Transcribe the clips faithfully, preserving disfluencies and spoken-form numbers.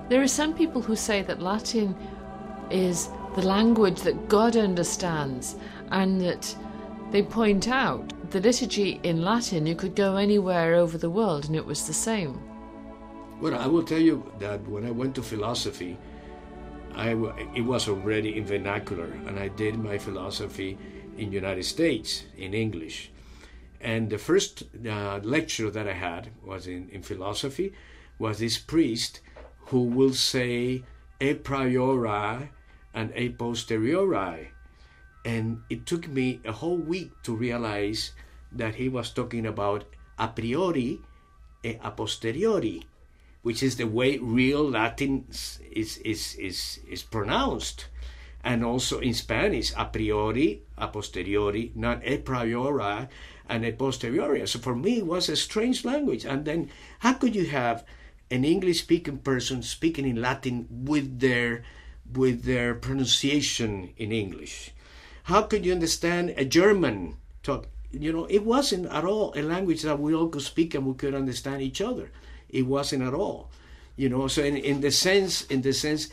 There are some people who say that Latin is the language that God understands, and that they point out the liturgy in Latin, you could go anywhere over the world and it was the same. Well, I will tell you that when I went to philosophy, I, it was already in vernacular, and I did my philosophy in the United States in English. And the first uh, lecture that I had was in, in philosophy, was this priest who will say a priori and a posteriori. And it took me a whole week to realize that he was talking about a priori and a posteriori, which is the way real Latin is, is, is, is pronounced. And also in Spanish, a priori, a posteriori, not a priori and a posteriori. So for me, it was a strange language. And then how could you have an English-speaking person speaking in Latin with their, with their pronunciation in English? How could you understand a German talk? You know, it wasn't at all a language that we all could speak and we could understand each other. It wasn't at all. You know, so in, in the sense, in the sense,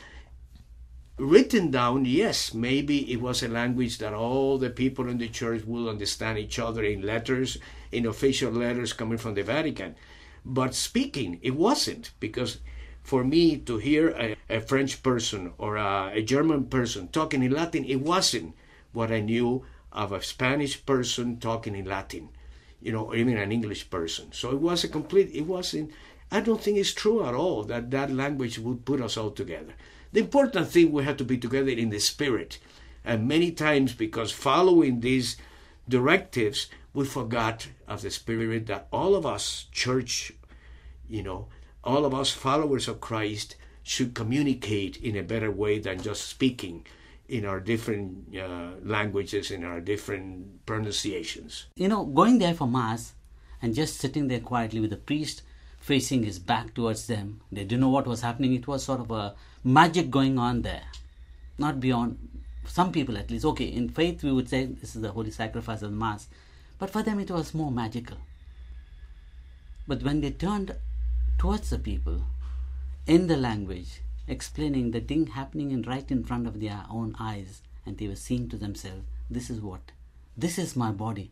written down, yes, maybe it was a language that all the people in the church will understand each other in letters, in official letters coming from the Vatican. But speaking, it wasn't, because for me to hear a, a French person or a, a German person talking in Latin, it wasn't what I knew of a Spanish person talking in Latin, you know, or even an English person. So it was a complete, it wasn't, I don't think it's true at all that that language would put us all together. The important thing, we have to be together in the spirit. And many times, because following these directives, we forgot of the spirit that all of us, church, you know, all of us followers of Christ should communicate in a better way than just speaking in our different uh, languages, in our different pronunciations. You know, going there for Mass and just sitting there quietly with the priest facing his back towards them, they didn't know what was happening. It was sort of a magic going on there. Not beyond, some people at least. Okay, in faith we would say this is the holy sacrifice of the Mass. But for them it was more magical. But when they turned towards the people in the language, explaining the thing happening in right in front of their own eyes, and they were seeing to themselves, this is what? This is my body.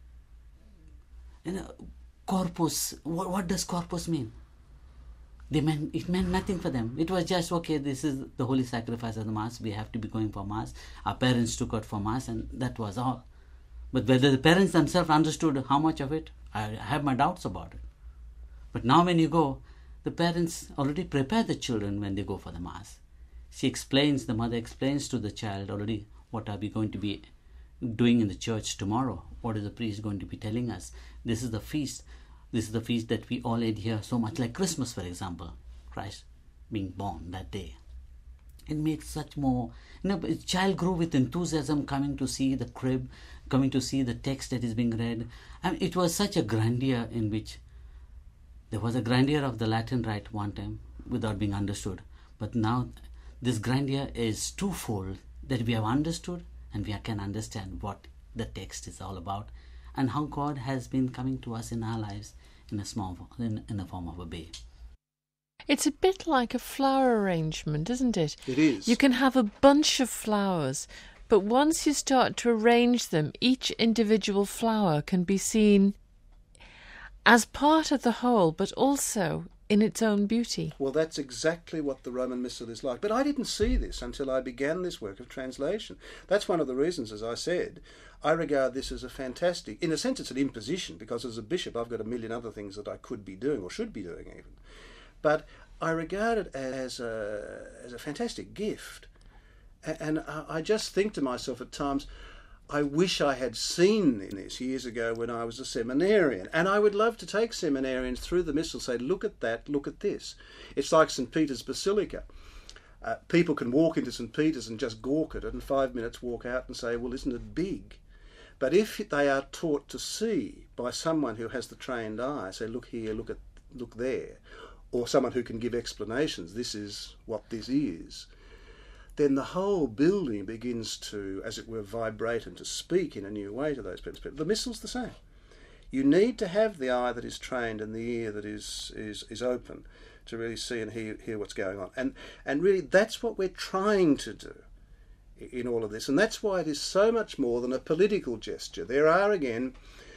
You know, corpus, what, what does corpus mean? They meant, it meant nothing for them. It was just, okay, this is the holy sacrifice of the Mass, we have to be going for Mass. Our parents took out for Mass, and that was all. But whether the parents themselves understood how much of it, I have my doubts about it. But now when you go, the parents already prepare the children when they go for the Mass. She explains, the mother explains to the child already, what are we going to be doing in the church tomorrow? What is the priest going to be telling us? This is the feast. This is the feast that we all adhere so much, like Christmas, for example. Christ being born that day. It makes such more... You know, the child grew with enthusiasm, coming to see the crib, coming to see the text that is being read. And it was such a grandeur in which there was a grandeur of the Latin Rite one time without being understood. But now this grandeur is twofold, that we have understood and we can understand what the text is all about and how God has been coming to us in our lives in a small, in, in the form of a babe. It's a bit like a flower arrangement, isn't it? It is. You can have a bunch of flowers, but once you start to arrange them, each individual flower can be seen as part of the whole, but also in its own beauty. Well, that's exactly what the Roman Missal is like. But I didn't see this until I began this work of translation. That's one of the reasons, as I said, I regard this as a fantastic... In a sense, it's an imposition, because as a bishop, I've got a million other things that I could be doing, or should be doing even. But I regard it as a, as a fantastic gift. And I just think to myself at times, I wish I had seen this years ago when I was a seminarian. And I would love to take seminarians through the Missal, say, look at that, look at this. It's like Saint Peter's Basilica. Uh, people can walk into Saint Peter's and just gawk at it, and five minutes walk out and say, well, isn't it big? But if they are taught to see by someone who has the trained eye, say, look here, look at, look there, or someone who can give explanations, this is what this is, then the whole building begins to, as it were, vibrate and to speak in a new way to those people. The Missal's the same. You need to have the eye that is trained and the ear that is, is, is open to really see and hear, hear what's going on. And, and really that's what we're trying to do in all of this. And that's why it is so much more than a political gesture. There are, again,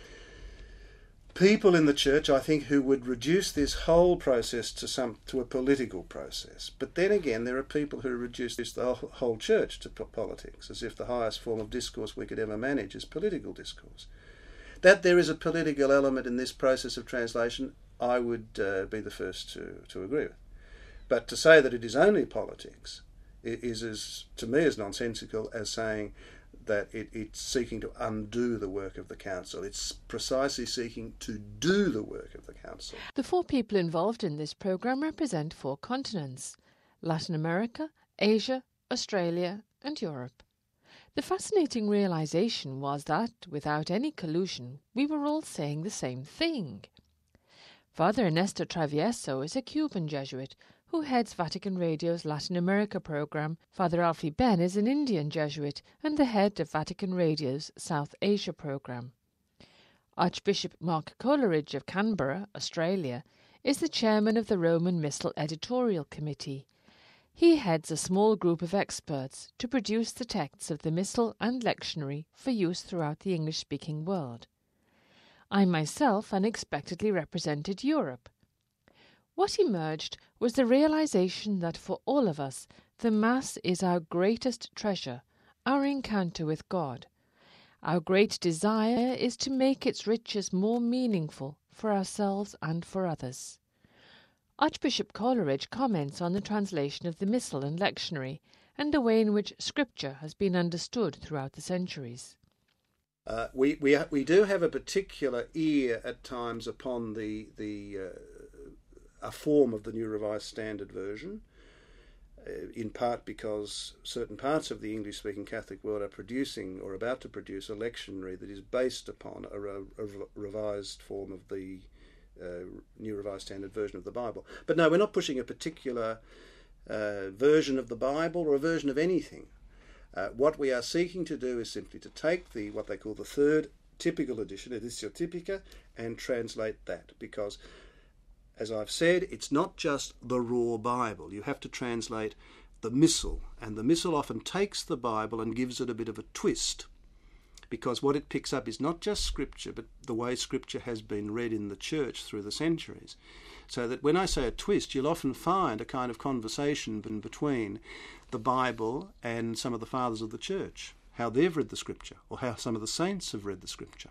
people in the church, I think, who would reduce this whole process to some to a political process. But then again, there are people who reduce this, the whole, whole church to politics, as if the highest form of discourse we could ever manage is political discourse. That there is a political element in this process of translation, I would uh, be the first to, to agree with. But to say that it is only politics is, as to me, as nonsensical as saying that it, it's seeking to undo the work of the Council. It's precisely seeking to do the work of the Council. The four people involved in this programme represent four continents: Latin America, Asia, Australia and Europe. The fascinating realisation was that, without any collusion, we were all saying the same thing. Father Ernesto Travieso is a Cuban Jesuit who heads Vatican Radio's Latin America programme. Father Alfie Ben is an Indian Jesuit and the head of Vatican Radio's South Asia programme. Archbishop Mark Coleridge of Canberra, Australia, is the chairman of the Roman Missal Editorial Committee. He heads a small group of experts to produce the texts of the Missal and Lectionary for use throughout the English-speaking world. I myself unexpectedly represented Europe. What emerged was the realization that for all of us, the Mass is our greatest treasure, our encounter with God. Our great desire is to make its riches more meaningful for ourselves and for others. Archbishop Coleridge comments on the translation of the Missal and Lectionary and the way in which Scripture has been understood throughout the centuries. Uh, we, we we do have a particular ear at times upon the the uh, a form of the New Revised Standard Version, uh, in part because certain parts of the English-speaking Catholic world are producing or about to produce a lectionary that is based upon a, re- a revised form of the uh, New Revised Standard Version of the Bible. But no, we're not pushing a particular uh, version of the Bible or a version of anything. Uh, what we are seeking to do is simply to take the what they call the third typical edition, Editio Typica, and translate that, because, as I've said, it's not just the raw Bible. You have to translate the Missal, and the Missal often takes the Bible and gives it a bit of a twist, because what it picks up is not just Scripture, but the way Scripture has been read in the Church through the centuries. So that when I say a twist, you'll often find a kind of conversation between the Bible and some of the fathers of the Church, how they've read the Scripture, or how some of the saints have read the Scripture.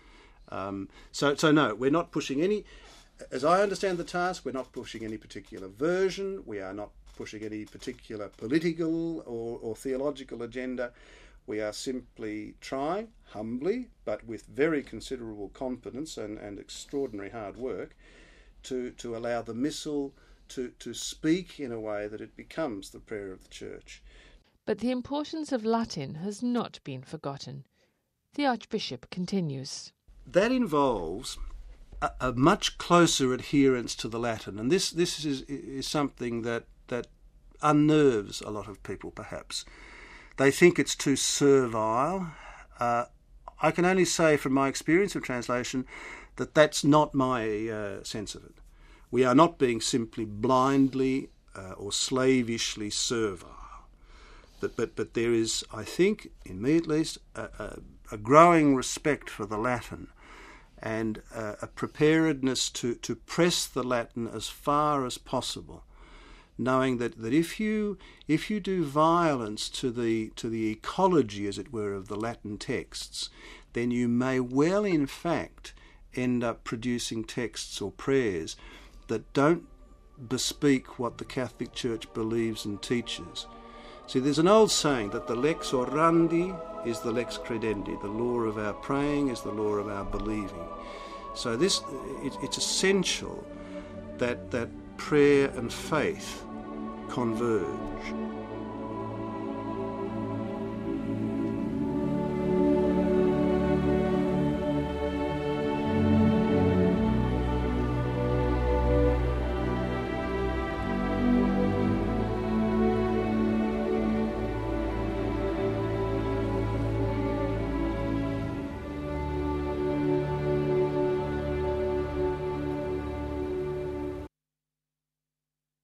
Um, so, so no, we're not pushing any... As I understand the task, we're not pushing any particular version, we are not pushing any particular political or, or theological agenda. We are simply trying, humbly, but with very considerable confidence and, and extraordinary hard work, to, to allow the Missal to, to speak in a way that it becomes the prayer of the Church. But the importance of Latin has not been forgotten. The Archbishop continues. That involves a, a much closer adherence to the Latin, and this, this is, is something that, that unnerves a lot of people, perhaps. They think it's too servile. Uh, I can only say from my experience of translation that that's not my uh, sense of it. We are not being simply blindly uh, or slavishly servile. But, but, but there is, I think, in me at least, a, a, a growing respect for the Latin and uh, a preparedness to, to press the Latin as far as possible, knowing that, that if you if you do violence to the to the ecology, as it were, of the Latin texts, then you may well, in fact, end up producing texts or prayers that don't bespeak what the Catholic Church believes and teaches. See, there's an old saying that the lex orandi is the lex credendi. The law of our praying is the law of our believing. So this it, it's essential that that prayer and faith converge.